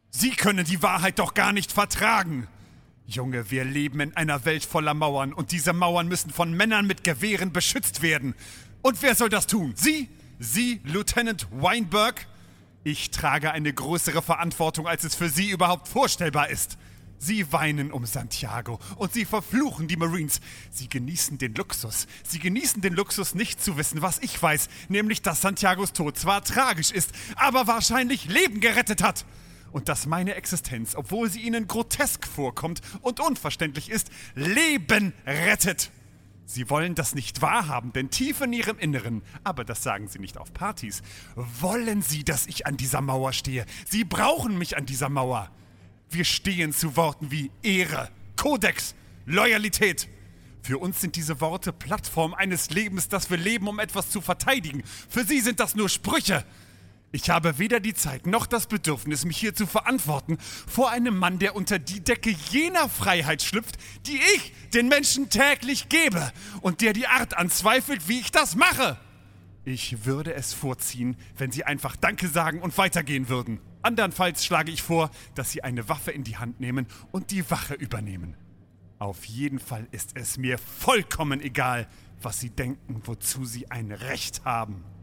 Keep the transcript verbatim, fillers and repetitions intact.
Sie können die Wahrheit doch gar nicht vertragen. Junge, wir leben in einer Welt voller Mauern und diese Mauern müssen von Männern mit Gewehren beschützt werden. Und wer soll das tun? Sie? Sie, Lieutenant Weinberg? Ich trage eine größere Verantwortung, als es für Sie überhaupt vorstellbar ist. Sie weinen um Santiago und Sie verfluchen die Marines. Sie genießen den Luxus. Sie genießen den Luxus, nicht zu wissen, was ich weiß, nämlich, dass Santiagos Tod zwar tragisch ist, aber wahrscheinlich Leben gerettet hat. Und dass meine Existenz, obwohl sie Ihnen grotesk vorkommt und unverständlich ist, Leben rettet. Sie wollen das nicht wahrhaben, denn tief in Ihrem Inneren, aber das sagen Sie nicht auf Partys, wollen Sie, dass ich an dieser Mauer stehe. Sie brauchen mich an dieser Mauer. Wir stehen zu Worten wie Ehre, Kodex, Loyalität. Für uns sind diese Worte Plattform eines Lebens, das wir leben, um etwas zu verteidigen. Für Sie sind das nur Sprüche. Ich habe weder die Zeit noch das Bedürfnis, mich hier zu verantworten vor einem Mann, der unter die Decke jener Freiheit schlüpft, die ich den Menschen täglich gebe und der die Art anzweifelt, wie ich das mache. Ich würde es vorziehen, wenn Sie einfach Danke sagen und weitergehen würden. Andernfalls schlage ich vor, dass Sie eine Waffe in die Hand nehmen und die Wache übernehmen. Auf jeden Fall ist es mir vollkommen egal, was Sie denken, wozu Sie ein Recht haben.